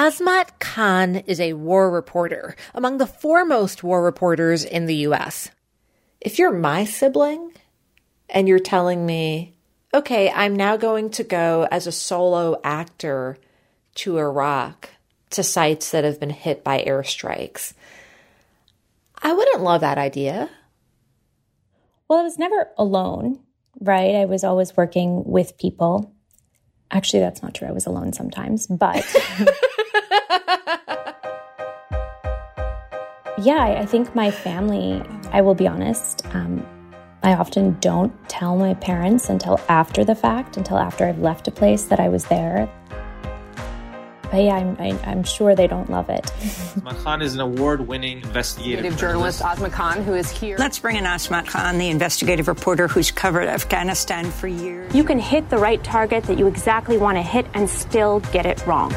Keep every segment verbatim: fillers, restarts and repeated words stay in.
Azmat Khan is a war reporter, among the foremost war reporters in the U S. If you're my sibling and you're telling me, okay, I'm now going to go as a solo actor to Iraq, to sites that have been hit by airstrikes, I wouldn't love that idea. Well, I was never alone, right? I was always working with people. Actually, that's not true. I was alone sometimes, but yeah, I think my family, I will be honest, um, I often don't tell my parents until after the fact, until after I've left a place that I was there. But yeah, I'm, I, I'm sure they don't love it. Azmat Khan is an award-winning investigative journalist. Azmat Khan, who is here. Let's bring in Azmat Khan, the investigative reporter who's covered Afghanistan for years. You can hit the right target that you exactly want to hit and still get it wrong.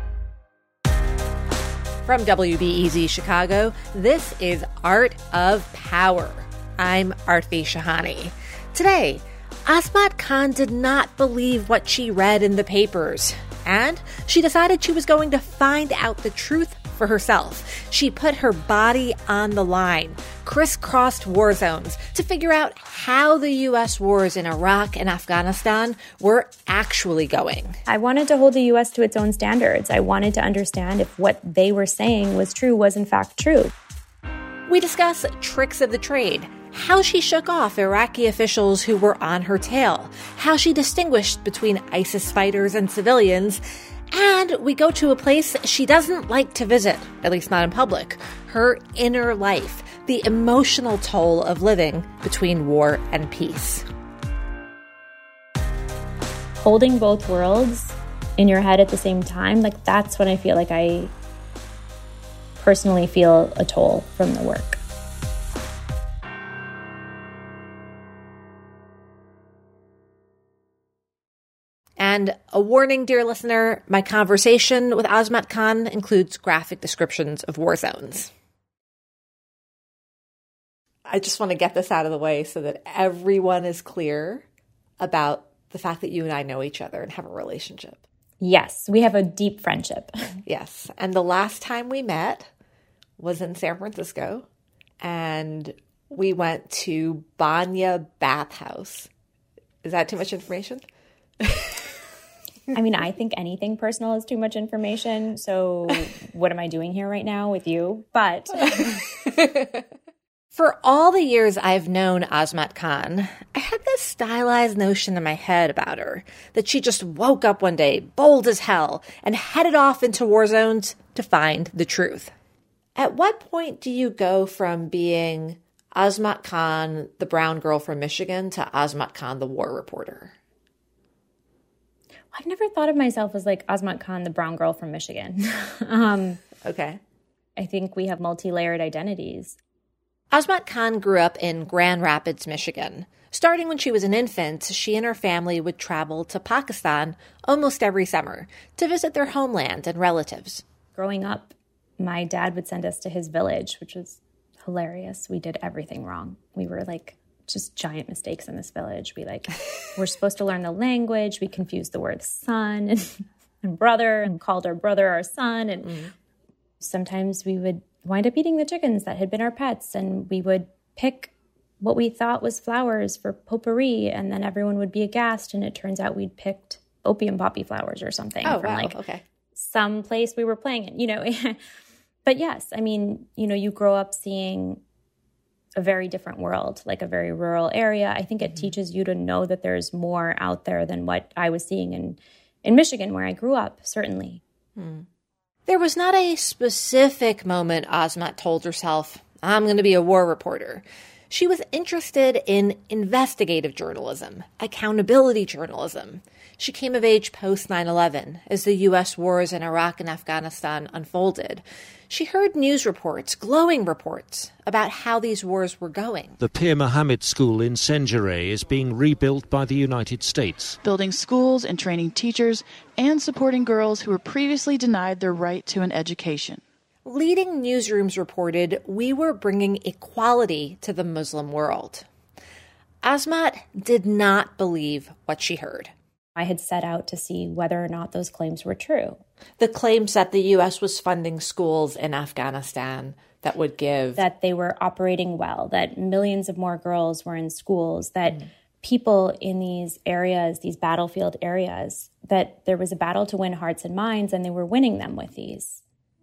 From W B E Z Chicago, this is Art of Power. I'm Aarti Shahani. Today, Azmat Khan did not believe what she read in the papers, and she decided she was going to find out the truth for herself. She put her body on the line, crisscrossed war zones to figure out how the U S wars in Iraq and Afghanistan were actually going. I wanted to hold the U S to its own standards. I wanted to understand if what they were saying was true was in fact true. We discuss tricks of the trade, how she shook off Iraqi officials who were on her tail, how she distinguished between ISIS fighters and civilians, and we go to a place she doesn't like to visit, at least not in public, her inner life, the emotional toll of living between war and peace. Holding both worlds in your head at the same time, like that's when I feel like I personally feel a toll from the work. And a warning, dear listener, my conversation with Azmat Khan includes graphic descriptions of war zones. I just want to get this out of the way so that everyone is clear about the fact that you and I know each other and have a relationship. Yes, we have a deep friendship. Yes. And the last time we met was in San Francisco, and we went to Banya Bathhouse. Is that too much information? I mean, I think anything personal is too much information. So what am I doing here right now with you? But for all the years I've known Azmat Khan, I had this stylized notion in my head about her, that she just woke up one day, bold as hell, and headed off into war zones to find the truth. At what point do you go from being Azmat Khan, the brown girl from Michigan, to Azmat Khan, the war reporter? I've never thought of myself as like Azmat Khan, the brown girl from Michigan. um, okay. I think we have multi-layered identities. Azmat Khan grew up in Grand Rapids, Michigan. Starting when she was an infant, she and her family would travel to Pakistan almost every summer to visit their homeland and relatives. Growing up, my dad would send us to his village, which was hilarious. We did everything wrong. We were like just giant mistakes in this village. We like, we're supposed to learn the language. We confused the word son and, and brother and called our brother our son. And mm. sometimes we would wind up eating the chickens that had been our pets. And we would pick what we thought was flowers for potpourri. And then everyone would be aghast. And it turns out we'd picked opium poppy flowers or something. Oh, from wow. like Okay. some place we were playing in, you know. But yes, I mean, you know, you grow up seeing a very different world, like a very rural area. I think it mm-hmm. teaches you to know that there's more out there than what I was seeing in, in Michigan, where I grew up, certainly. Hmm. There was not a specific moment Azmat told herself, I'm going to be a war reporter. She was interested in investigative journalism, accountability journalism. She came of age post nine eleven as the U S wars in Iraq and Afghanistan unfolded. She heard news reports, glowing reports, about how these wars were going. The Pir Mohammed School in Senjere is being rebuilt by the United States. Building schools and training teachers and supporting girls who were previously denied their right to an education. Leading newsrooms reported we were bringing equality to the Muslim world. Azmat did not believe what she heard. I had set out to see whether or not those claims were true. The claims that the U S was funding schools in Afghanistan that would give... That they were operating well, that millions of more girls were in schools, that mm. people in these areas, these battlefield areas, that there was a battle to win hearts and minds, and they were winning them with these.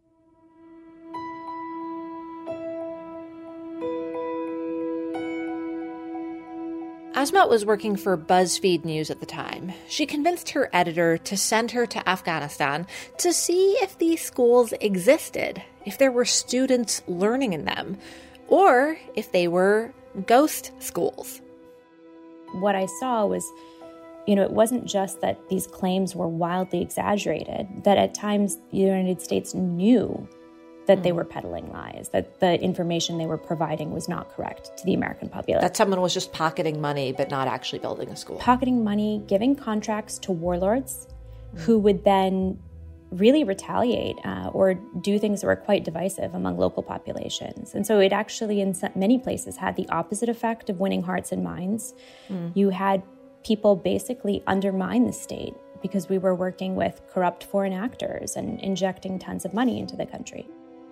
Asmat was working for BuzzFeed News at the time. She convinced her editor to send her to Afghanistan to see if these schools existed, if there were students learning in them, or if they were ghost schools. What I saw was, you know, it wasn't just that these claims were wildly exaggerated, that at times the United States knew that mm. they were peddling lies, that the information they were providing was not correct to the American population. That someone was just pocketing money but not actually building a school. Pocketing money, giving contracts to warlords mm. who would then really retaliate uh, or do things that were quite divisive among local populations. And so it actually, in many places, had the opposite effect of winning hearts and minds. Mm. You had people basically undermine the state because we were working with corrupt foreign actors and injecting tons of money into the country.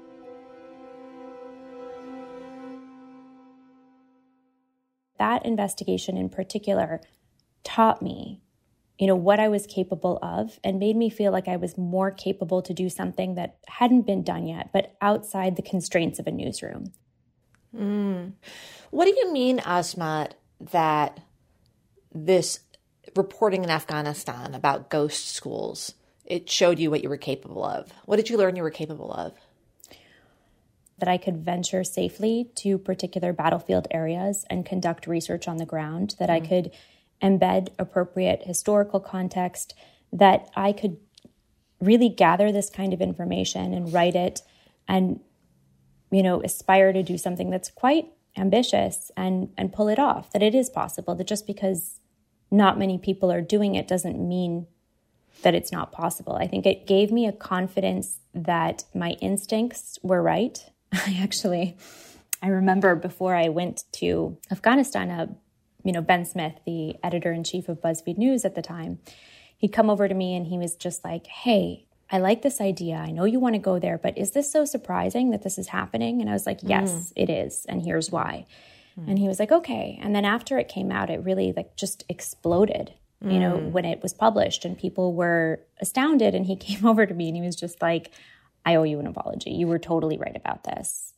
That investigation in particular taught me, you know, what I was capable of and made me feel like I was more capable to do something that hadn't been done yet, but outside the constraints of a newsroom. Mm. What do you mean, Asmat, that this reporting in Afghanistan about ghost schools, it showed you what you were capable of? What did you learn you were capable of? That I could venture safely to particular battlefield areas and conduct research on the ground, that mm. I could embed appropriate historical context, that I could really gather this kind of information and write it and, you know, aspire to do something that's quite ambitious and, and pull it off, that it is possible, that just because not many people are doing it doesn't mean that it's not possible. I think it gave me a confidence that my instincts were right. I actually, I remember before I went to Afghanistan, uh, you know, Ben Smith, the editor-in-chief of BuzzFeed News at the time, he'd come over to me and he was just like, hey, I like this idea. I know you want to go there, but is this so surprising that this is happening? And I was like, yes, mm. it is. And here's why. Mm. And he was like, okay. And then after it came out, it really like just exploded, mm. you know, when it was published and people were astounded. And he came over to me and he was just like, I owe you an apology. You were totally right about this.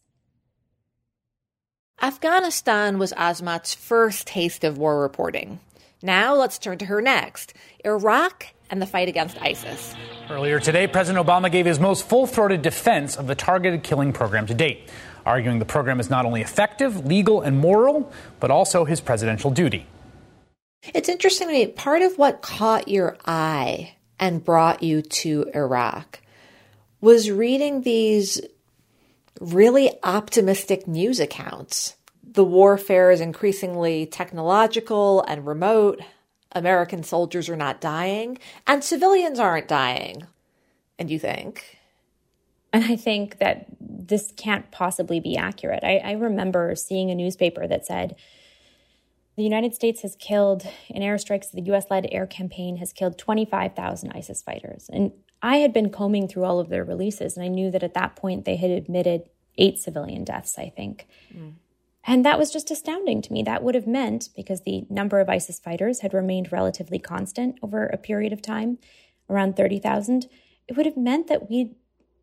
Afghanistan was Asmat's first taste of war reporting. Now let's turn to her next, Iraq and the fight against ISIS. Earlier today, President Obama gave his most full-throated defense of the targeted killing program to date, arguing the program is not only effective, legal, and moral, but also his presidential duty. It's interesting to me, part of what caught your eye and brought you to Iraq was reading these really optimistic news accounts. The warfare is increasingly technological and remote. American soldiers are not dying, and civilians aren't dying. And you think? And I think that this can't possibly be accurate. I, I remember seeing a newspaper that said, the United States has killed, in airstrikes, the U S-led air campaign has killed twenty-five thousand ISIS fighters. And I had been combing through all of their releases, and I knew that at that point they had admitted eight civilian deaths, I think. Mm. And that was just astounding to me. That would have meant, because the number of ISIS fighters had remained relatively constant over a period of time, around thirty thousand, it would have meant that we'd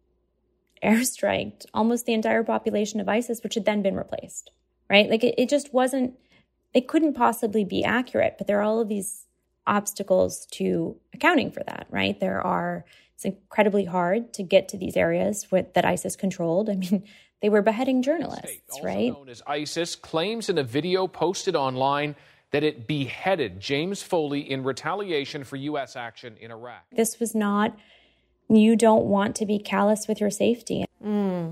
airstriked almost the entire population of ISIS, which had then been replaced, right? Like it, it just wasn't, it couldn't possibly be accurate, but there are all of these obstacles to accounting for that, right? There are, it's incredibly hard to get to these areas with, that ISIS controlled. I mean, they were beheading journalists, also right? Known as ISIS claims in a video posted online that it beheaded James Foley in retaliation for U S action in Iraq. This was not, you don't want to be callous with your safety. Mm.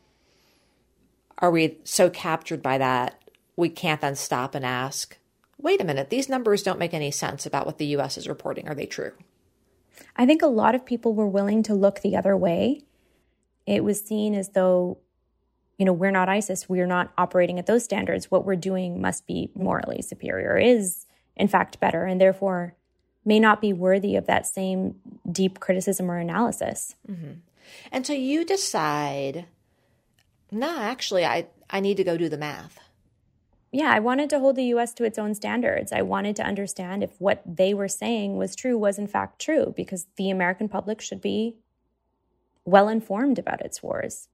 Are we so captured by that we can't then stop and ask, wait a minute, these numbers don't make any sense about what the U S is reporting. Are they true? I think a lot of people were willing to look the other way. It was seen as though, you know, we're not ISIS. We're not operating at those standards. What we're doing must be morally superior, is in fact better. And therefore, may not be worthy of that same deep criticism or analysis. Mm-hmm. And so you decide, no, actually, I, I need to go do the math. Yeah, I wanted to hold the U S to its own standards. I wanted to understand if what they were saying was true, was in fact true, because the American public should be well informed about its wars.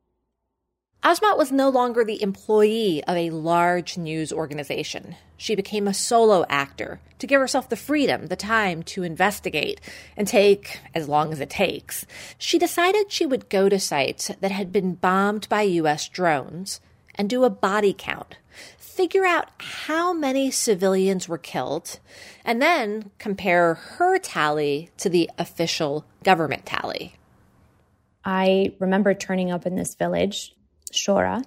Asmat was no longer the employee of a large news organization. She became a solo actor to give herself the freedom, the time to investigate and take as long as it takes. She decided she would go to sites that had been bombed by U S drones and do a body count, figure out how many civilians were killed, and then compare her tally to the official government tally. I remember turning up in this village, Shora,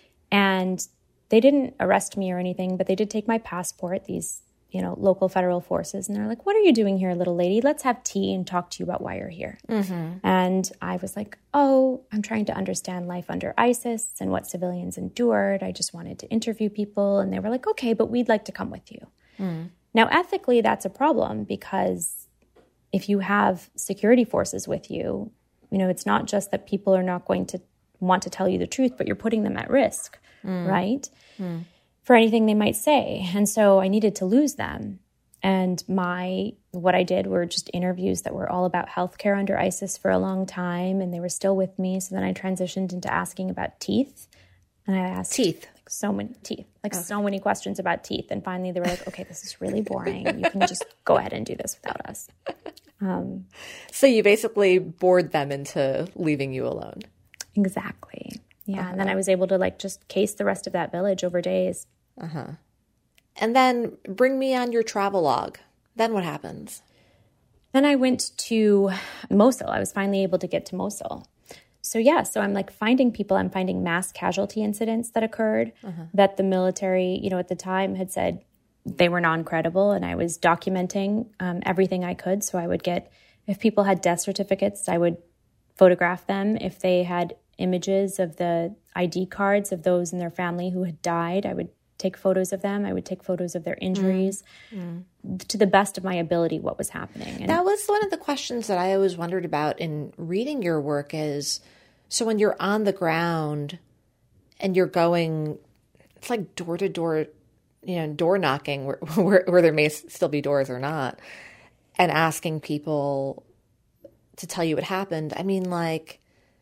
and they didn't arrest me or anything, but they did take my passport, these, you know, local federal forces, and they're like, "What are you doing here, little lady? Let's have tea and talk to you about why you're here." Mm-hmm. And I was like, oh, I'm trying to understand life under ISIS and what civilians endured. I just wanted to interview people. And they were like, okay, but we'd like to come with you. Mm. Now, ethically, that's a problem, because if you have security forces with you, you know, it's not just that people are not going to want to tell you the truth, but you're putting them at risk, mm. right? Mm. For anything they might say. And so I needed to lose them. And my, what I did were just interviews that were all about healthcare under ISIS for a long time. And they were still with me. So then I transitioned into asking about teeth. And I asked teeth, like so many teeth, like okay. so many questions about teeth. And finally they were like, okay, this is really boring. You can just go ahead and do this without us. Um, so you basically bored them into leaving you alone. Exactly. Yeah. Uh-huh. And then I was able to like just case the rest of that village over days. Uh-huh. And then bring me on your travel log. Then what happens? Then I went to Mosul. I was finally able to get to Mosul. So yeah, so I'm like finding people. I'm finding mass casualty incidents that occurred uh-huh. that the military, you know, at the time had said they were non-credible. And I was documenting um, everything I could. So I would get, if people had death certificates, I would photograph them. If they had images of the I D cards of those in their family who had died, I would take photos of them. I would take photos of their injuries mm. Mm. to the best of my ability, what was happening. And that was one of the questions that I always wondered about in reading your work is, so when you're on the ground and you're going, it's like door to door, you know, door knocking where, where, where there may still be doors or not, and asking people to tell you what happened. I mean, like,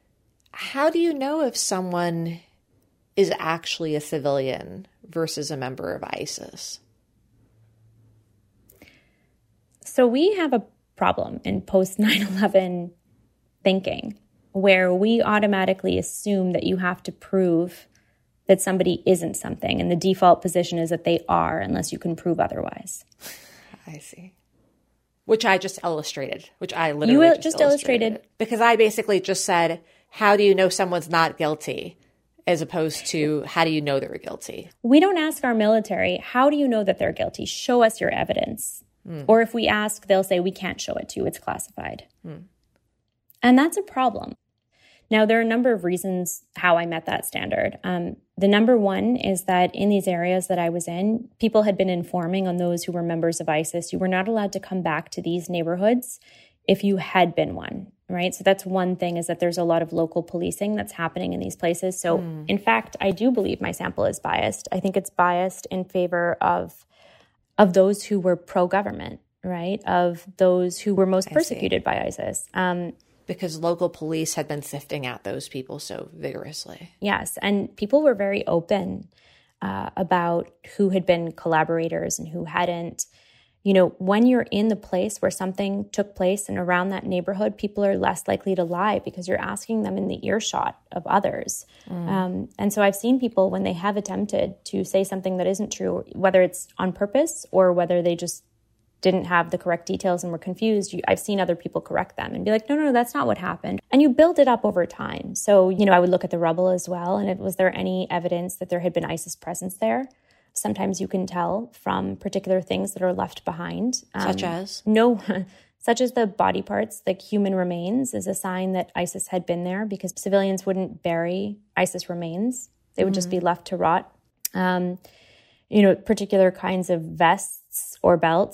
how do you know if someone is actually a civilian versus a member of ISIS? So we have a problem in post nine eleven thinking where we automatically assume that you have to prove that somebody isn't something, and the default position is that they are unless you can prove otherwise. I see. Which I just illustrated, which I literally you just, just illustrated. illustrated. Because I basically just said, how do you know someone's not guilty? As opposed to, how do you know they're guilty? We don't ask our military, how do you know that they're guilty? Show us your evidence. Mm. Or if we ask, they'll say, we can't show it to you. It's classified. Mm. And that's a problem. Now, there are a number of reasons how I met that standard. Um, the number one is that in these areas that I was in, people had been informing on those who were members of ISIS. You were not allowed to come back to these neighborhoods if you had been one, right? So that's one thing, is that there's a lot of local policing that's happening in these places. So mm. in fact, I do believe my sample is biased. I think it's biased in favor of, of those who were pro-government, right? Of those who were most persecuted by ISIS. Um, Because local police had been sifting out those people so vigorously. Yes, and people were very open uh, about who had been collaborators and who hadn't. You know, when you're in the place where something took place and around that neighborhood, people are less likely to lie because you're asking them in the earshot of others. Mm. Um, and so I've seen people, when they have attempted to say something that isn't true, whether it's on purpose or whether they just didn't have the correct details and were confused, you, I've seen other people correct them and be like, no, no, no, that's not what happened. And you build it up over time. So, you know, I would look at the rubble as well. And it, was there any evidence that there had been ISIS presence there? Sometimes you can tell from particular things that are left behind. Um, such as? No, such as the body parts, like human remains, is a sign that ISIS had been there, because civilians wouldn't bury ISIS remains. They would mm-hmm. just be left to rot. Um, you know, particular kinds of vests or belts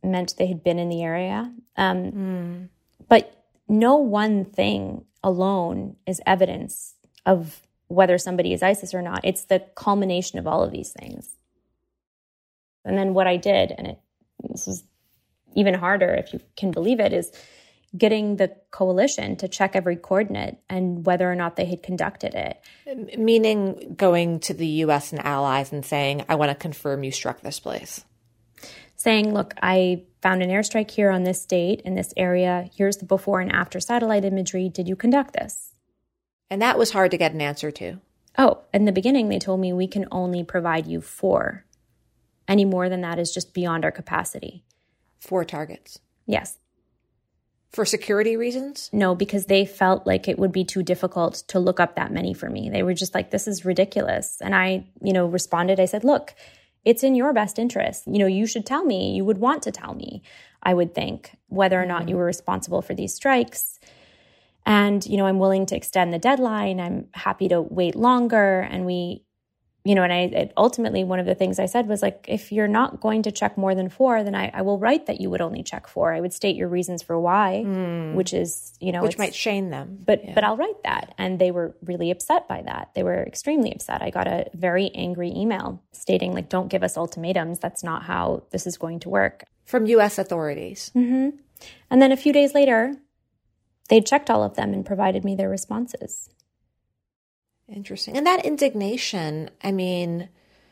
meant they had been in the area. Um, mm. But no one thing alone is evidence of whether somebody is ISIS or not. It's the culmination of all of these things. And then what I did, and it, this is even harder if you can believe it, is getting the coalition to check every coordinate and whether or not they had conducted it. Meaning going to the U S and allies and saying, I want to confirm you struck this place. Saying, look, I found an airstrike here on this date in this area. Here's the before and after satellite imagery. Did you conduct this? And that was hard to get an answer to. Oh, in the beginning, they told me we can only provide you four. Any more than that is just beyond our capacity. Four targets? Yes. For security reasons? No, because they felt like it would be too difficult to look up that many for me. They were just like, this is ridiculous. And I, you know, responded. I said, look, it's in your best interest. You know, you should tell me. You would want to tell me, I would think, whether or not you were responsible for these strikes. And, you know, I'm willing to extend the deadline. I'm happy to wait longer. And we, you know, and I it, ultimately, one of the things I said was like, if you're not going to check more than four, then I, I will write that you would only check four. I would state your reasons for why, mm. which is, you know, which might shame them. But yeah. but I'll write that. And they were really upset by that. They were extremely upset. I got a very angry email stating like, don't give us ultimatums. That's not how this is going to work. From U S authorities. Mm-hmm. And then a few days later, they checked all of them and provided me their responses. Interesting. And that indignation, I mean,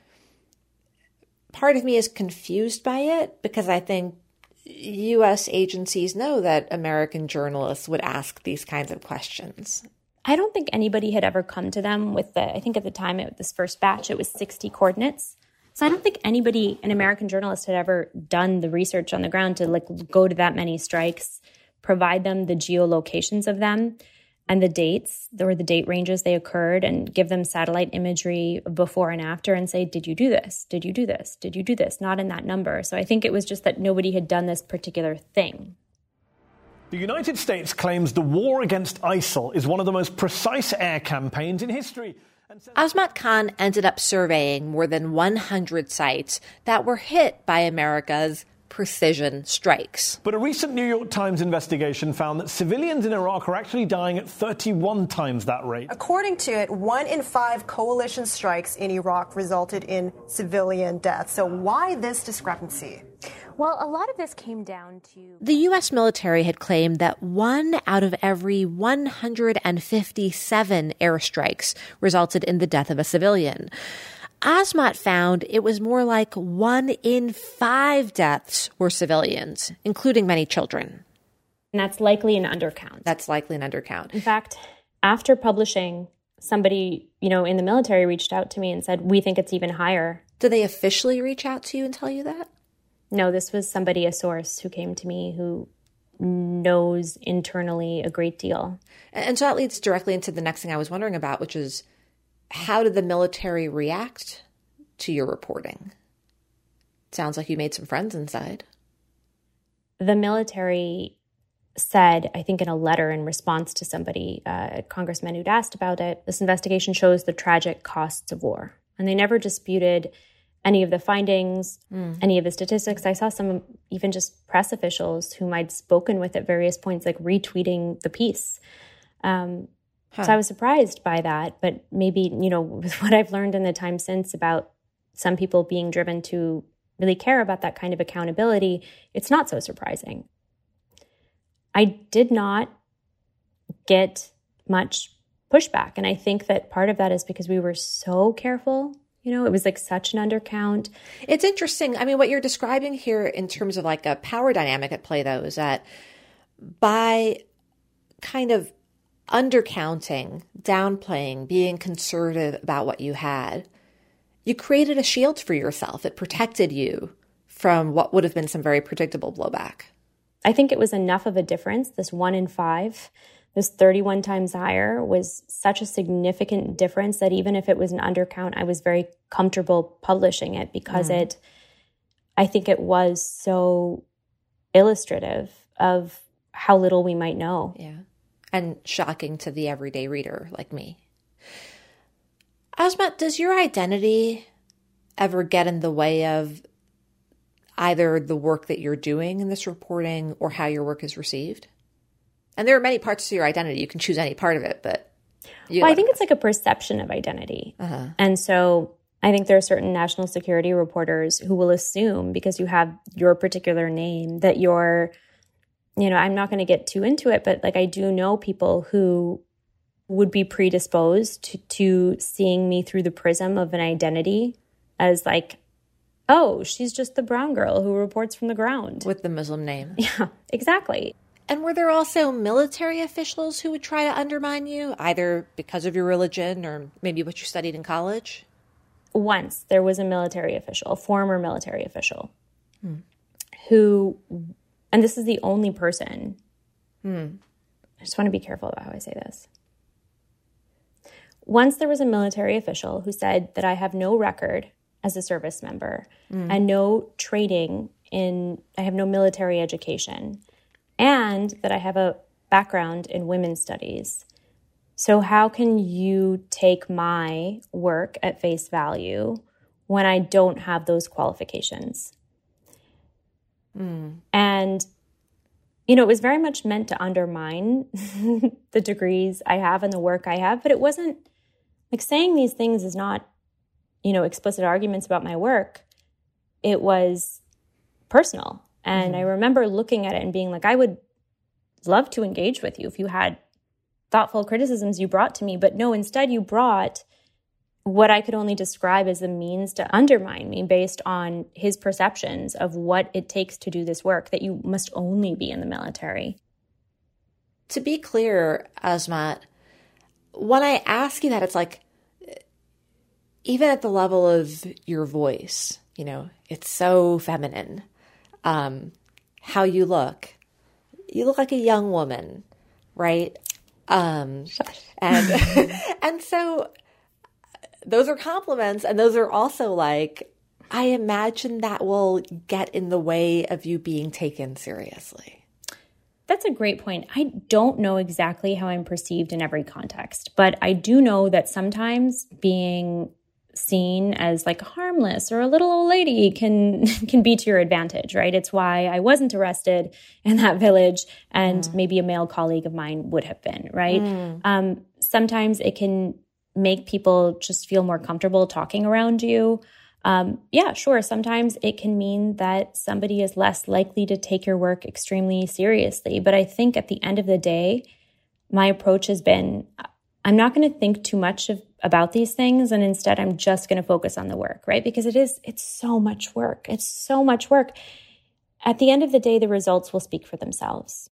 part of me is confused by it because I think U S agencies know that American journalists would ask these kinds of questions. I don't think anybody had ever come to them with the, I think at the time, it, this first batch, it was sixty coordinates. So I don't think anybody, an American journalist, had ever done the research on the ground to like go to that many strikes, provide them the geolocations of them and the dates, or the date ranges they occurred, and give them satellite imagery before and after and say, did you do this? Did you do this? Did you do this? Not in that number. So I think it was just that nobody had done this particular thing. The United States claims the war against ISIL is one of the most precise air campaigns in history. Azmat Khan ended up surveying more than one hundred sites that were hit by America's precision strikes. But a recent New York Times investigation found that civilians in Iraq are actually dying at thirty-one times that rate. According to it, one in five coalition strikes in Iraq resulted in civilian deaths. So why this discrepancy? Well, a lot of this came down to... The U S military had claimed that one out of every one hundred fifty-seven airstrikes resulted in the death of a civilian. Azmat found it was more like one in five deaths were civilians, including many children. And that's likely an undercount. That's likely an undercount. In fact, after publishing, somebody, you know, in the military reached out to me and said, we think it's even higher. Did they officially reach out to you and tell you that? No, this was somebody, a source, who came to me who knows internally a great deal. And so that leads directly into the next thing I was wondering about, which is, how did the military react to your reporting? Sounds like you made some friends inside. The military said, I think in a letter in response to somebody, uh, a congressman who'd asked about it, this investigation shows the tragic costs of war. And they never disputed any of the findings, mm. any of the statistics. I saw some even just press officials whom I'd spoken with at various points, like retweeting the piece. Um, Huh. So I was surprised by that, but maybe, you know, with what I've learned in the time since about some people being driven to really care about that kind of accountability, it's not so surprising. I did not get much pushback, and I think that part of that is because we were so careful. You know, it was like such an undercount. It's interesting. I mean, what you're describing here in terms of like a power dynamic at play, though, is that by kind of undercounting, downplaying, being conservative about what you had, you created a shield for yourself. It protected you from what would have been some very predictable blowback. I think it was enough of a difference. This one in five, this thirty-one times higher was such a significant difference that even if it was an undercount, I was very comfortable publishing it because mm. it, I think it was so illustrative of how little we might know. Yeah. And shocking to the everyday reader like me. Azmat, does your identity ever get in the way of either the work that you're doing in this reporting or how your work is received? And there are many parts to your identity. You can choose any part of it, but... Well, I think it's like a perception of identity. Uh-huh. And so I think there are certain national security reporters who will assume, because you have your particular name, that you're, you know, I'm not going to get too into it, but like I do know people who would be predisposed to, to seeing me through the prism of an identity as like, oh, she's just the brown girl who reports from the ground. With the Muslim name. Yeah, exactly. And were there also military officials who would try to undermine you, either because of your religion or maybe what you studied in college? Once there was a military official, a former military official, hmm. who, and this is the only person, hmm. I just want to be careful about how I say this. Once there was a military official who said that I have no record as a service member mm. and no training in, I have no military education, and that I have a background in women's studies. So how can you take my work at face value when I don't have those qualifications? Mm. And, you know, it was very much meant to undermine the degrees I have and the work I have, but it wasn't, like saying these things is not, you know, explicit arguments about my work. It was personal. And mm-hmm. I remember looking at it and being like, I would love to engage with you if you had thoughtful criticisms you brought to me. But no, instead you brought what I could only describe as a means to undermine me based on his perceptions of what it takes to do this work, that you must only be in the military. To be clear, Azmat, when I ask you that, it's like, even at the level of your voice, you know, it's so feminine. Um, how you look, you look like a young woman, right? Um, and and so those are compliments, and those are also like, I imagine that will get in the way of you being taken seriously. That's a great point. I don't know exactly how I'm perceived in every context, but I do know that sometimes being seen as like harmless or a little old lady can can be to your advantage, right? It's why I wasn't arrested in that village, and mm. maybe a male colleague of mine would have been, right? Mm. Um, sometimes it can make people just feel more comfortable talking around you. Um, yeah, sure. Sometimes it can mean that somebody is less likely to take your work extremely seriously. But I think at the end of the day, my approach has been, I'm not going to think too much of, about these things. And instead, I'm just going to focus on the work, right? Because it is, it's so much work. It's so much work. At the end of the day, the results will speak for themselves.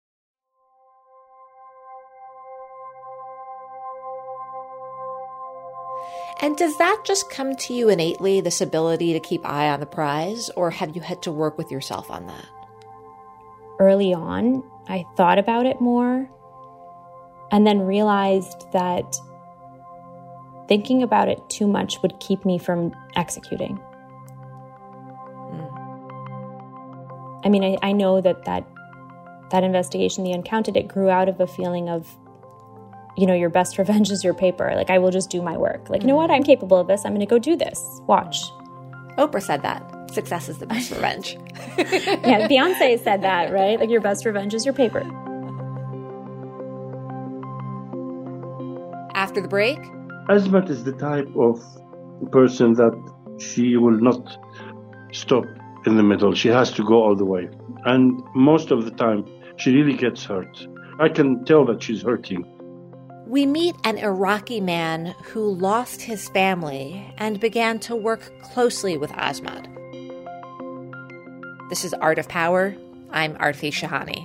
And does that just come to you innately, this ability to keep eye on the prize, or have you had to work with yourself on that? Early on, I thought about it more and then realized that thinking about it too much would keep me from executing. Mm. I mean, I, I know that, that that investigation, The Uncounted, it grew out of a feeling of, you know, your best revenge is your paper. Like, I will just do my work. Like, you know what? I'm capable of this. I'm going to go do this. Watch. Oprah said that. Success is the best revenge. Yeah, Beyonce said that, right? Like, your best revenge is your paper. After the break, Azmat is the type of person that she will not stop in the middle. She has to go all the way. And most of the time, she really gets hurt. I can tell that she's hurting. We meet an Iraqi man who lost his family and began to work closely with Azmat. This is Art of Power. I'm Aarti Shahani.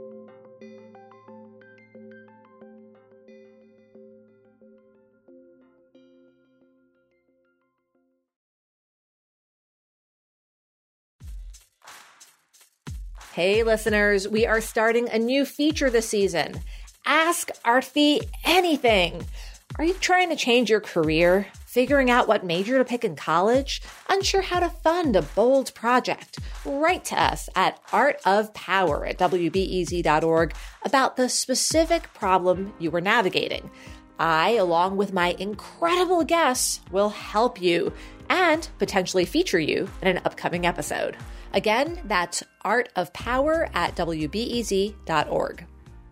Hey, listeners, we are starting a new feature this season. Ask Aarti anything. Are you trying to change your career? Figuring out what major to pick in college? Unsure how to fund a bold project? Write to us at art of power at w b e z dot org about the specific problem you are navigating. I, along with my incredible guests, will help you. and potentially feature you in an upcoming episode. Again, that's Art of Power at W B E Z dot org.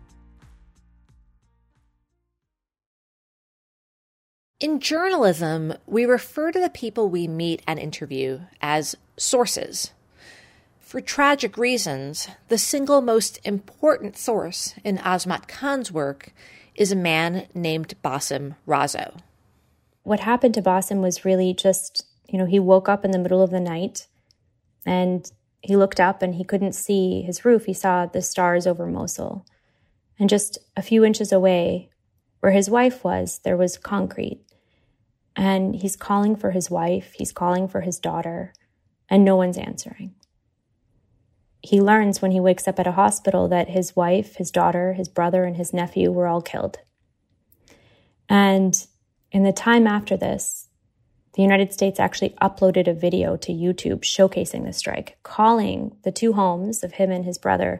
In journalism, we refer to the people we meet and interview as sources. For tragic reasons, the single most important source in Azmat Khan's work is a man named Bassem Razzo. What happened to Bassem was really just, you know, he woke up in the middle of the night and he looked up and he couldn't see his roof. He saw the stars over Mosul. And just a few inches away, where his wife was, there was concrete. And he's calling for his wife, he's calling for his daughter, and no one's answering. He learns when he wakes up at a hospital that his wife, his daughter, his brother, and his nephew were all killed. And in the time after this, the United States actually uploaded a video to YouTube showcasing the strike, calling the two homes of him and his brother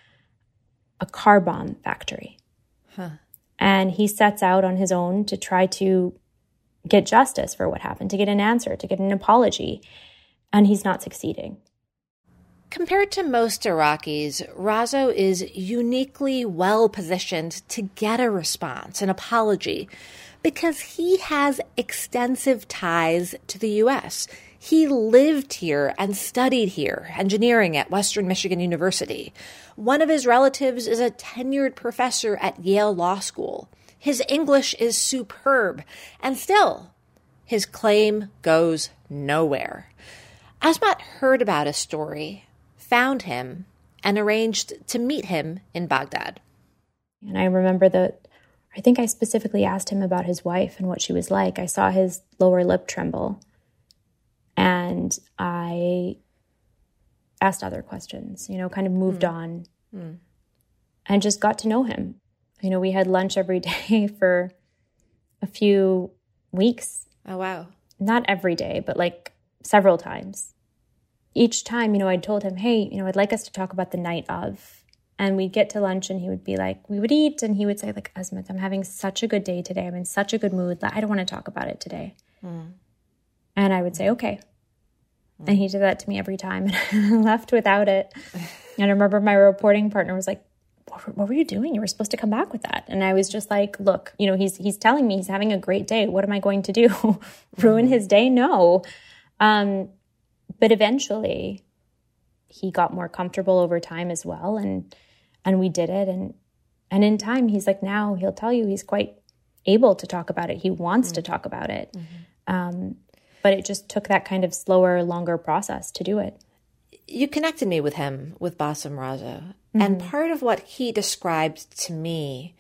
a car bomb factory. Huh. And he sets out on his own to try to get justice for what happened, to get an answer, to get an apology. And he's not succeeding. Compared to most Iraqis, Razzo is uniquely well-positioned to get a response, an apology, because he has extensive ties to the U S. He lived here and studied here, engineering at Western Michigan University. One of his relatives is a tenured professor at Yale Law School. His English is superb, and still, his claim goes nowhere. Azmat heard about his story, found him, and arranged to meet him in Baghdad. And I remember that I think I specifically asked him about his wife and what she was like. I saw his lower lip tremble, and I asked other questions, you know, kind of moved mm. on mm. and just got to know him. You know, we had lunch every day for a few weeks. Oh, wow. Not every day, but like several times. Each time, you know, I'd told him, hey, you know, I'd like us to talk about the night of. And we'd get to lunch and he would be like, we would eat. And he would say, like, Azmat, I'm having such a good day today. I'm in such a good mood. I don't want to talk about it today. Mm. And I would say, okay. Mm. And he did that to me every time. And I left without it. And I remember my reporting partner was like, what were you doing? You were supposed to come back with that. And I was just like, look, you know, he's he's telling me he's having a great day. What am I going to do? Ruin his day? No. Um, but eventually he got more comfortable over time as well. And and we did it. And and in time, he's like, now he'll tell you he's quite able to talk about it. He wants mm-hmm. to talk about it. Mm-hmm. Um, but it just took that kind of slower, longer process to do it. You connected me with him, with Bassem Razzo. Mm-hmm. And part of what he described to me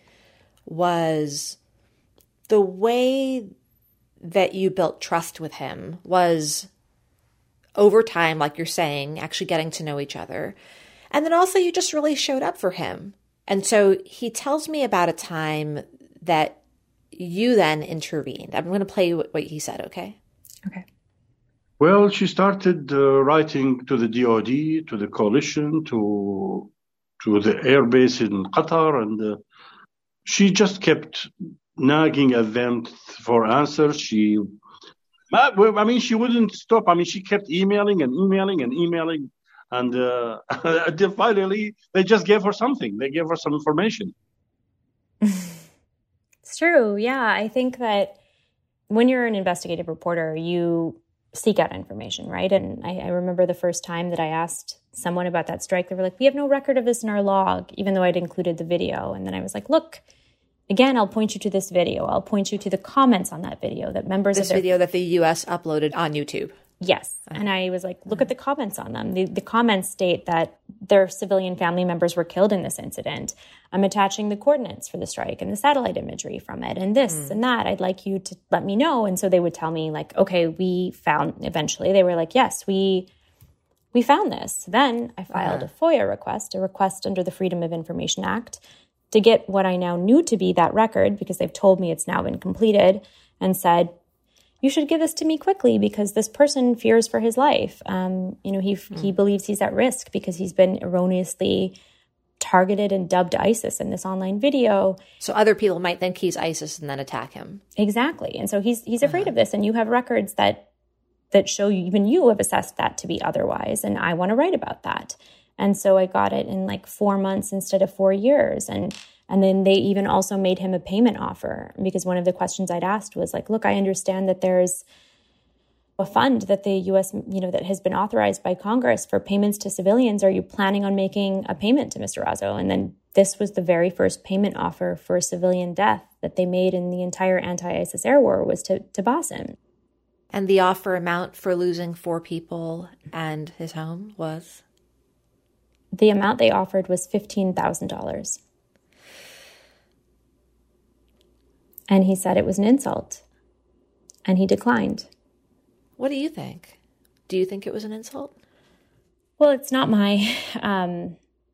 was the way that you built trust with him was over time, like you're saying, actually getting to know each other. And then also you just really showed up for him. And so he tells me about a time that you then intervened. I'm going to play what he said, okay? Okay. Well, she started uh, writing to the D O D, to the coalition, to to the air base in Qatar, and uh, she just kept nagging at them for answers. She, I mean, she wouldn't stop. I mean, she kept emailing and emailing and emailing, and uh, finally they just gave her something. They gave her some information. It's true. Yeah, I think that when you're an investigative reporter, you seek out information, right? And I, I remember the first time that I asked someone about that strike, they were like, we have no record of this in our log, even though I'd included the video. And then I was like, look, again, I'll point you to this video. I'll point you to the comments on that video that members this of their... video that the U S uploaded on YouTube. Yes. Uh-huh. And I was like, look uh-huh. at the comments on them. The, the comments state that their civilian family members were killed in this incident. I'm attaching the coordinates for the strike and the satellite imagery from it and this mm. and that. I'd like you to let me know. And so they would tell me like, okay, we found, eventually they were like, yes, we we found this. Then I filed uh-huh. a FOIA request, a request under the Freedom of Information Act to get what I now knew to be that record because they've told me it's now been completed and said, you should give this to me quickly because this person fears for his life. Um, you know, he mm. he believes he's at risk because he's been erroneously targeted and dubbed ISIS in this online video. So other people might think he's ISIS and then attack him. Exactly. And so he's he's afraid uh-huh. of this. And you have records that that show you, even you have assessed that to be otherwise. And I want to write about that. And so I got it in like four months instead of four years. And and then they even also made him a payment offer, because one of the questions I'd asked was like, look, I understand that there's a fund that the U S, you know, that has been authorized by Congress for payments to civilians. Are you planning on making a payment to Mister Razzo? And then this was the very first payment offer for civilian death that they made in the entire anti-ISIS air war, was to, to Bassem. And the offer amount for losing four people and his home was? The amount they offered was fifteen thousand dollars. And he said it was an insult. And he declined. What do you think? Do you think it was an insult? Well, it's not my... Um,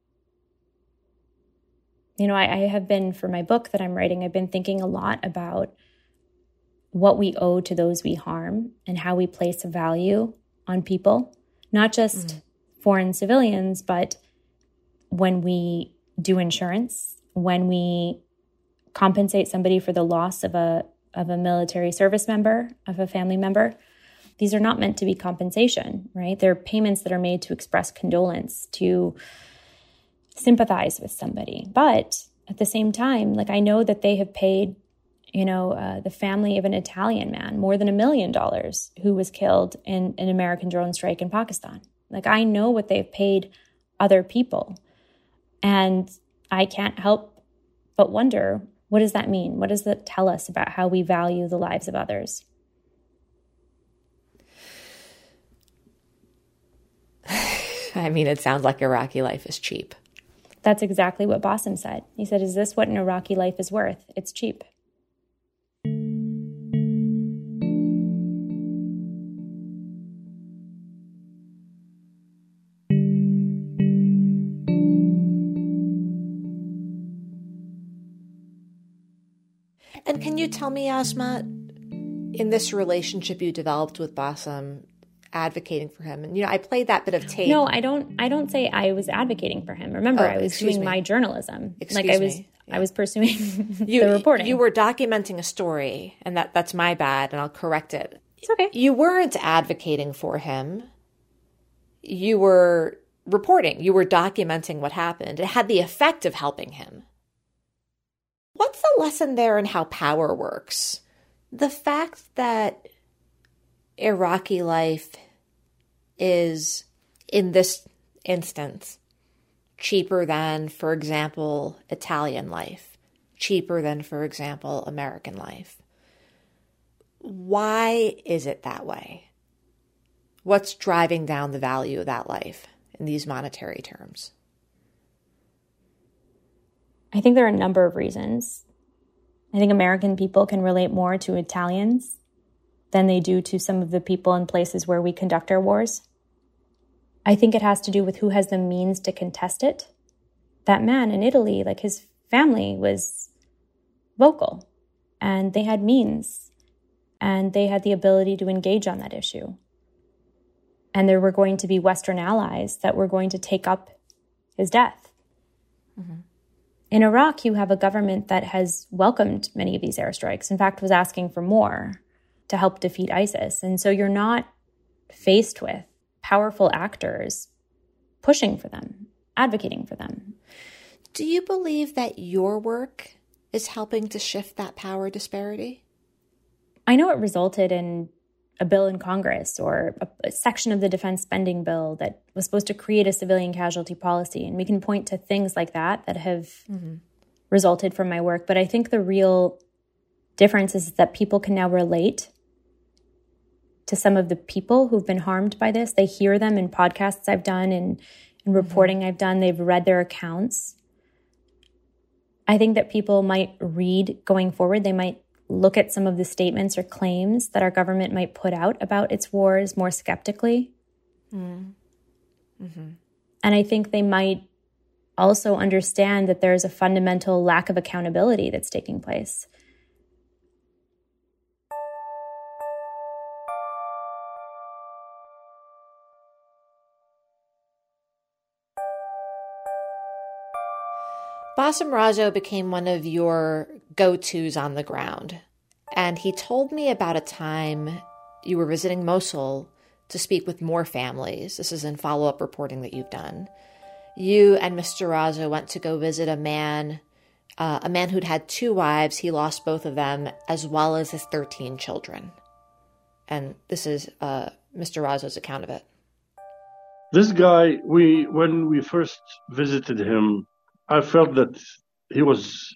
you know, I, I have been, for my book that I'm writing, I've been thinking a lot about what we owe to those we harm and how we place a value on people. Not just mm. foreign civilians, but when we do insurance, when we compensate somebody for the loss of a of a military service member, of a family member. These are not meant to be compensation, right? They're payments that are made to express condolence, to sympathize with somebody. But at the same time, like I know that they have paid, you know, uh, the family of an Italian man more than a million dollars who was killed in an American drone strike in Pakistan. Like I know what they've paid other people. And I can't help but wonder, what does that mean? What does that tell us about how we value the lives of others? I mean, it sounds like Iraqi life is cheap. That's exactly what Bassem said. He said, is this what an Iraqi life is worth? It's cheap. And can you tell me, Asmat, in this relationship you developed with Bassem, advocating for him, and you know, I played that bit of tape. No, I don't. I don't say I was advocating for him. Remember, oh, I was doing me. my journalism. Excuse like I was, me. Yeah. I was pursuing you, the reporting. You were documenting a story, and that that's my bad, and I'll correct it. It's okay. You weren't advocating for him. You were reporting. You were documenting what happened. It had the effect of helping him. What's the lesson there in how power works? The fact that Iraqi life is, in this instance, cheaper than, for example, Italian life, cheaper than, for example, American life. Why is it that way? What's driving down the value of that life in these monetary terms? I think there are a number of reasons. I think American people can relate more to Italians than they do to some of the people in places where we conduct our wars. I think it has to do with who has the means to contest it. That man in Italy, like his family was vocal and they had means and they had the ability to engage on that issue. And there were going to be Western allies that were going to take up his death. Mm-hmm. In Iraq, you have a government that has welcomed many of these airstrikes, in fact, was asking for more to help defeat ISIS. And so you're not faced with powerful actors pushing for them, advocating for them. Do you believe that your work is helping to shift that power disparity? I know it resulted in a bill in Congress or a, a section of the defense spending bill that was supposed to create a civilian casualty policy. And we can point to things like that that have mm-hmm. resulted from my work. But I think the real difference is that people can now relate to some of the people who've been harmed by this. They hear them in podcasts I've done and in reporting mm-hmm. I've done. They've read their accounts. I think that people might read going forward. They might look at some of the statements or claims that our government might put out about its wars more skeptically. Mm. Mm-hmm. And I think they might also understand that there's a fundamental lack of accountability that's taking place. Bassem Razzo became one of your go-tos on the ground. And he told me about a time you were visiting Mosul to speak with more families. This is in follow-up reporting that you've done. You and Mister Razo went to go visit a man, uh, a man who'd had two wives. He lost both of them, as well as his thirteen children. And this is uh, Mister Razo's account of it. This guy, we when we first visited him, I felt that he was,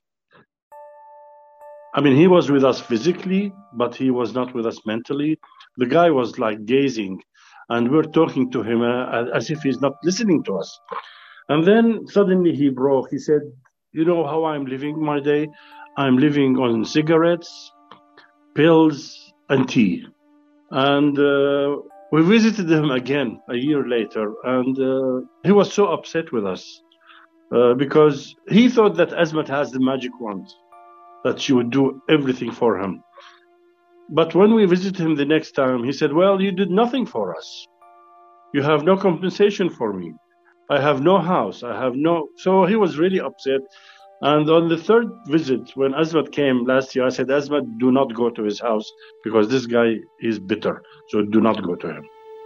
I mean, he was with us physically, but he was not with us mentally. The guy was like gazing, and we're talking to him uh, as if he's not listening to us. And then suddenly he broke. He said, you know how I'm living my day? I'm living on cigarettes, pills, and tea. And uh, we visited him again a year later, and uh, he was so upset with us uh, because he thought that Azmat has the magic wand, that she would do everything for him. But when we visited him the next time, he said, well, you did nothing for us. You have no compensation for me. I have no house. I have no... So he was really upset. And on the third visit, when Azmat came last year, I said, Azmat, do not go to his house because this guy is bitter. So do not go to him.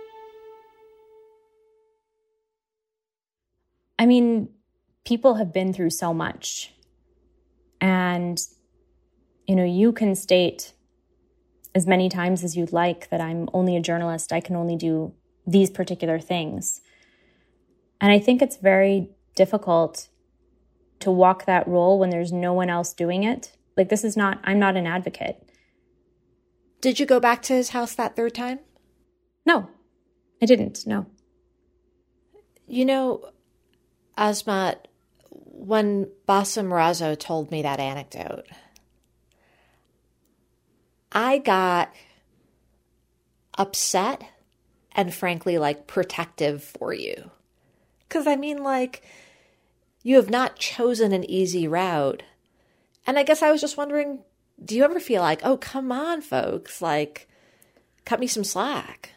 I mean, people have been through so much. And, you know, you can state as many times as you'd like that I'm only a journalist. I can only do these particular things. And I think it's very difficult to walk that role when there's no one else doing it. Like, this is not, I'm not an advocate. Did you go back to his house that third time? No, I didn't, no. You know, Azmat, when Bassem Razo told me that anecdote, I got upset and frankly, like, protective for you. Because, I mean, like, you have not chosen an easy route. And I guess I was just wondering, do you ever feel like, oh, come on, folks, like, cut me some slack?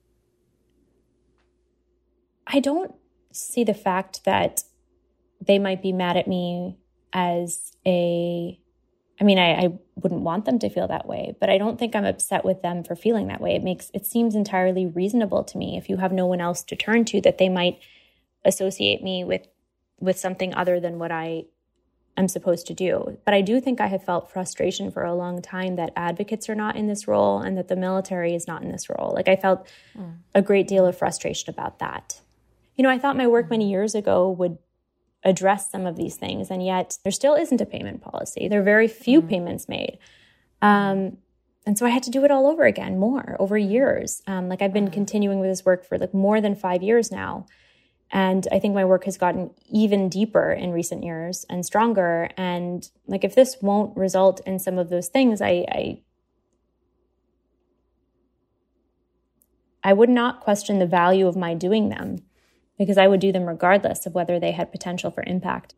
I don't see the fact that they might be mad at me as a... I mean, I, I wouldn't want them to feel that way, but I don't think I'm upset with them for feeling that way. It makes it seems entirely reasonable to me if you have no one else to turn to that they might associate me with with something other than what I am supposed to do. But I do think I have felt frustration for a long time that advocates are not in this role and that the military is not in this role. Like, I felt mm. a great deal of frustration about that. You know, I thought my work many years ago would address some of these things, and yet there still isn't a payment policy. There are very few mm. payments made. Um, and so I had to do it all over again, more, over years. Um, like, I've been mm. continuing with this work for like more than five years now. And I think my work has gotten even deeper in recent years and stronger. And like, if this won't result in some of those things, I, I, I would not question the value of my doing them, because I would do them regardless of whether they had potential for impact.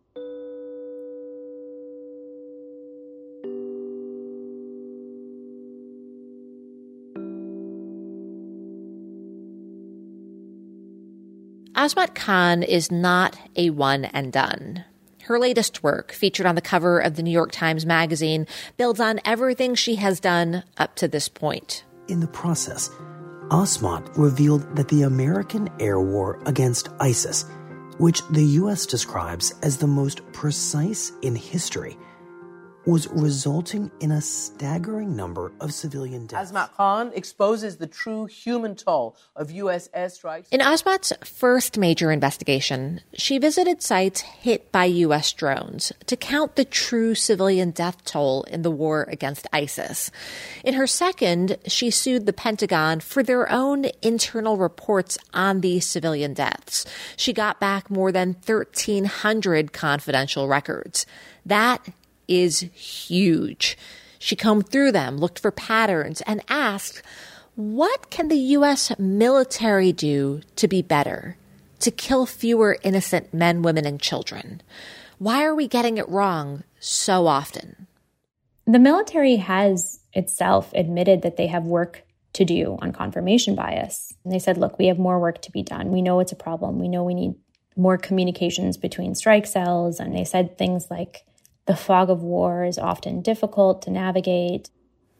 Azmat Khan is not a one and done. Her latest work, featured on the cover of the New York Times Magazine, builds on everything she has done up to this point. In the process, Azmat revealed that the American air war against ISIS, which the U S describes as the most precise in history, was resulting in a staggering number of civilian deaths. Azmat Khan exposes the true human toll of U S airstrikes. In Azmat's first major investigation, she visited sites hit by U S drones to count the true civilian death toll in the war against ISIS. In her second, she sued the Pentagon for their own internal reports on these civilian deaths. She got back more than thirteen hundred confidential records. That is huge. She combed through them, looked for patterns, and asked, what can the U S military do to be better, to kill fewer innocent men, women, and children? Why are we getting it wrong so often? The military has itself admitted that they have work to do on confirmation bias. And they said, look, we have more work to be done. We know it's a problem. We know we need more communications between strike cells. And they said things like, the fog of war is often difficult to navigate.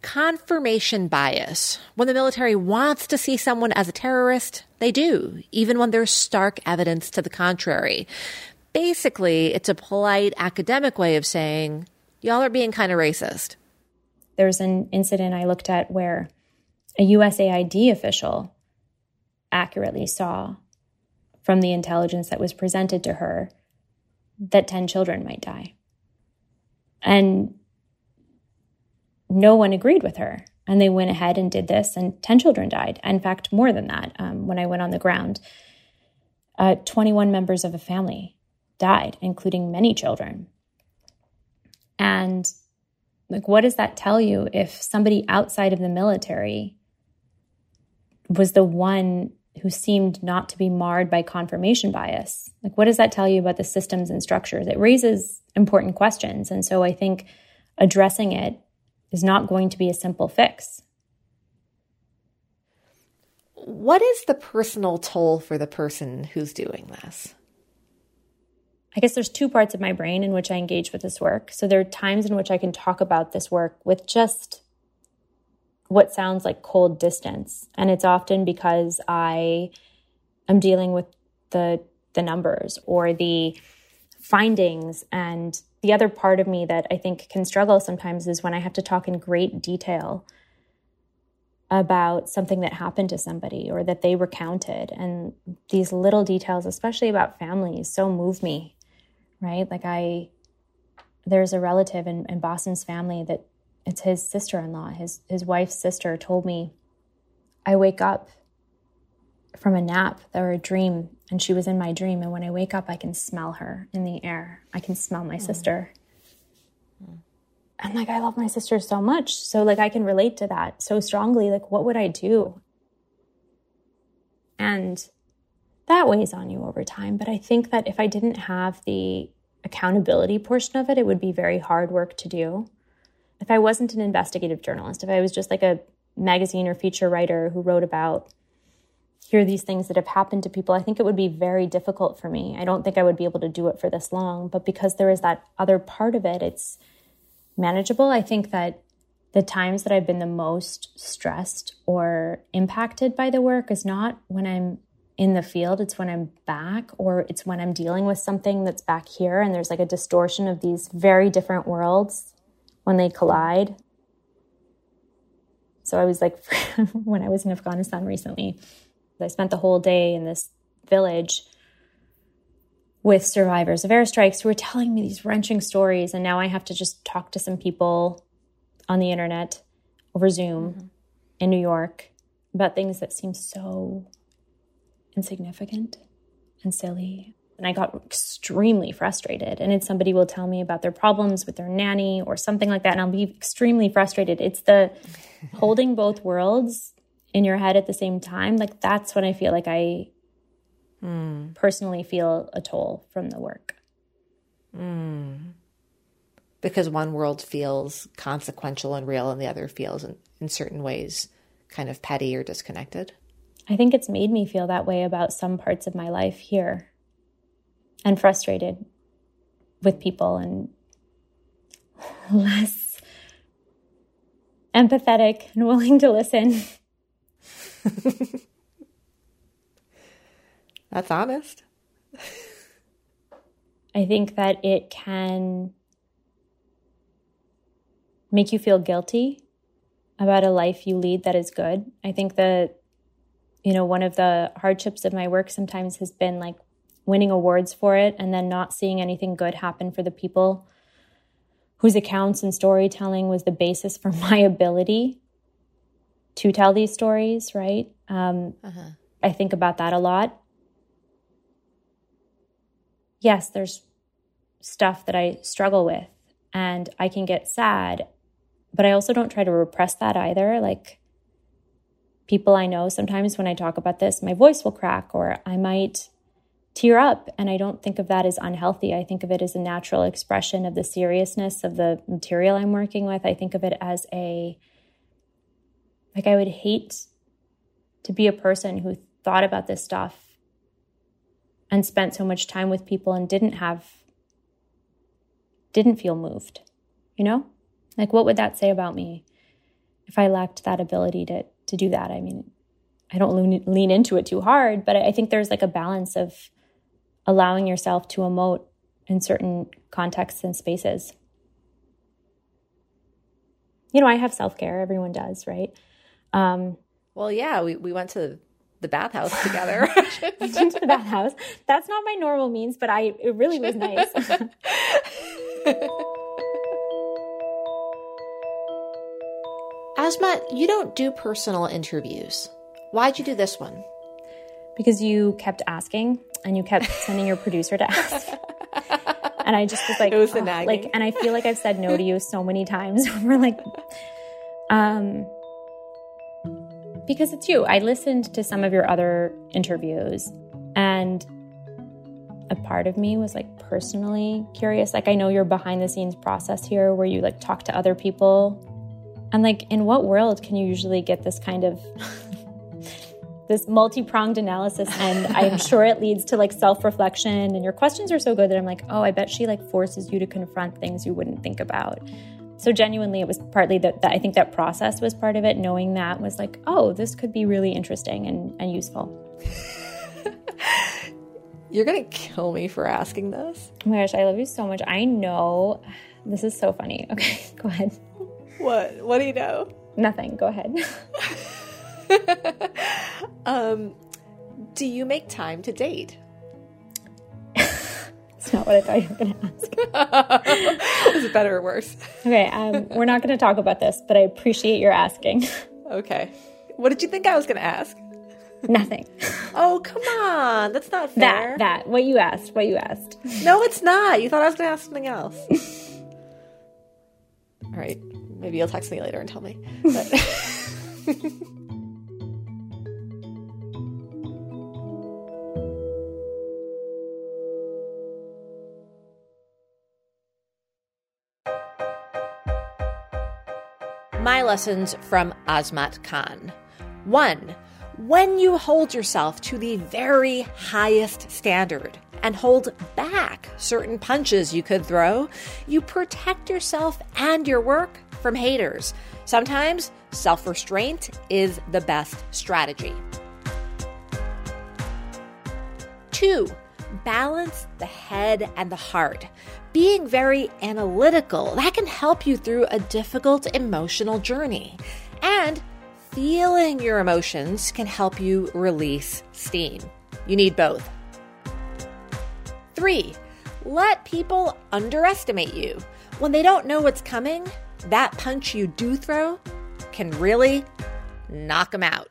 Confirmation bias. When the military wants to see someone as a terrorist, they do, even when there's stark evidence to the contrary. Basically, it's a polite academic way of saying, y'all are being kind of racist. There's an incident I looked at where a U S A I D official accurately saw from the intelligence that was presented to her that ten children might die. And no one agreed with her. And they went ahead and did this, and ten children died. In fact, more than that, um, when I went on the ground. Uh, twenty-one members of a family died, including many children. And like, what does that tell you if somebody outside of the military was the one who seemed not to be marred by confirmation bias? Like, what does that tell you about the systems and structures? It raises important questions. And so I think addressing it is not going to be a simple fix. What is the personal toll for the person who's doing this? I guess there's two parts of my brain in which I engage with this work. So there are times in which I can talk about this work with just what sounds like cold distance. And it's often because I am dealing with the the numbers or the findings. And the other part of me that I think can struggle sometimes is when I have to talk in great detail about something that happened to somebody or that they recounted. And these little details, especially about families, so move me, right? Like I, there's a relative in, in Boston's family that it's his sister-in-law, his, his wife's sister told me, I wake up from a nap or a dream, and she was in my dream. And when I wake up, I can smell her in the air. I can smell my mm. sister. Mm. And like, I love my sister so much. So like, I can relate to that so strongly. Like, what would I do? And that weighs on you over time. But I think that if I didn't have the accountability portion of it, it would be very hard work to do. If I wasn't an investigative journalist, if I was just like a magazine or feature writer who wrote about, here are these things that have happened to people, I think it would be very difficult for me. I don't think I would be able to do it for this long. But because there is that other part of it, it's manageable. I think that the times that I've been the most stressed or impacted by the work is not when I'm in the field, it's when I'm back, or it's when I'm dealing with something that's back here and there's like a distortion of these very different worlds when they collide. So I was like, when I was in Afghanistan recently, I spent the whole day in this village with survivors of airstrikes who were telling me these wrenching stories. And now I have to just talk to some people on the internet over Zoom mm-hmm. in New York about things that seem so insignificant and silly. And I got extremely frustrated. And then somebody will tell me about their problems with their nanny or something like that, and I'll be extremely frustrated. It's the holding both worlds in your head at the same time. Like, that's when I feel like I mm. personally feel a toll from the work. Mm. Because one world feels consequential and real and the other feels in, in certain ways kind of petty or disconnected. I think it's made me feel that way about some parts of my life here, and frustrated with people and less empathetic and willing to listen. That's honest. I think that it can make you feel guilty about a life you lead that is good. I think that, you know, one of the hardships of my work sometimes has been like winning awards for it and then not seeing anything good happen for the people whose accounts and storytelling was the basis for my ability to tell these stories, right? Um, uh-huh. I think about that a lot. Yes, there's stuff that I struggle with and I can get sad, but I also don't try to repress that either. Like, people I know, sometimes when I talk about this, my voice will crack or I might tear up, and I don't think of that as unhealthy. I think of it as a natural expression of the seriousness of the material I'm working with. I think of it as a, like, I would hate to be a person who thought about this stuff and spent so much time with people and didn't have, didn't feel moved, you know? Like, what would that say about me? if I lacked that ability to to do that. I mean, I don't lean, lean into it too hard, but I think there's like a balance of allowing yourself to emote in certain contexts and spaces. You know, I have self-care. Everyone does, right? Um, well, yeah, we, we went to the bathhouse together. We went to the bathhouse. That's not my normal means, but I it really was nice. Asmat, you don't do personal interviews. Why'd you do this one? Because you kept asking and you kept sending your producer to ask. And I just was like, it was the oh, nagging. like, and I feel like I've said no to you so many times. We're like, um, because it's you. I listened to some of your other interviews, and a part of me was like personally curious. Like, I know your behind the scenes process here where you like talk to other people, and like, in what world can you usually get this kind of this multi-pronged analysis? And I'm sure it leads to like self-reflection, and your questions are so good that I'm like, oh, I bet she like forces you to confront things you wouldn't think about. So genuinely, it was partly that, that I think that process was part of it. Knowing that was like, oh, this could be really interesting and, and useful. You're going to kill me for asking this. Oh my gosh, I love you so much. I know. This is so funny. Okay, go ahead. What? What do you know? Nothing. Go ahead. um, do you make time to date? It's not what I thought you were going to ask. Is it better or worse? Okay, um, we're not going to talk about this, but I appreciate your asking. Okay. What did you think I was going to ask? Nothing. Oh, come on. That's not fair. That, that. What you asked. What you asked. No, it's not. You thought I was going to ask something else. All right. Maybe you'll text me later and tell me. But my lessons from Asmat Khan. One, when you hold yourself to the very highest standard and hold back certain punches you could throw, you protect yourself and your work from haters. Sometimes self-restraint is the best strategy. Two, balance the head and the heart. Being very analytical, that can help you through a difficult emotional journey. And feeling your emotions can help you release steam. You need both. Three, let people underestimate you. When they don't know what's coming, that punch you do throw can really knock them out.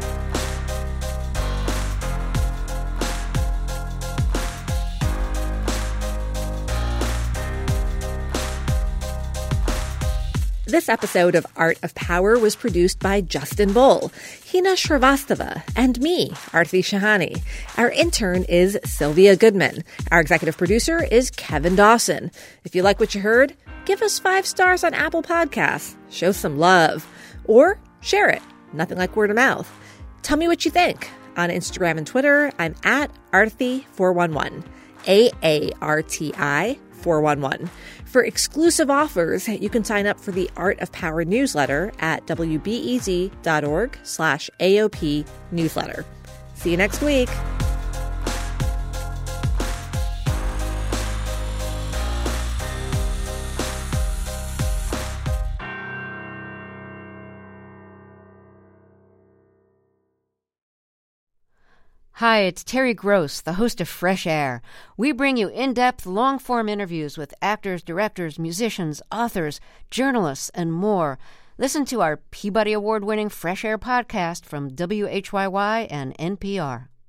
This episode of Art of Power was produced by Justin Bull, Hina Shrivastava, and me, Aarti Shahani. Our intern is Sylvia Goodman. Our executive producer is Kevin Dawson. If you like what you heard, give us five stars on Apple Podcasts. Show some love. Or share it. Nothing like word of mouth. Tell me what you think. On Instagram and Twitter, I'm at Aarti four one one. A A R T I four one one. For exclusive offers, you can sign up for the Art of Power newsletter at wbez.org slash AOP newsletter. See you next week. Hi, it's Terry Gross, the host of Fresh Air. We bring you in-depth, long-form interviews with actors, directors, musicians, authors, journalists, and more. Listen to our Peabody Award-winning Fresh Air podcast from W H Y Y and N P R.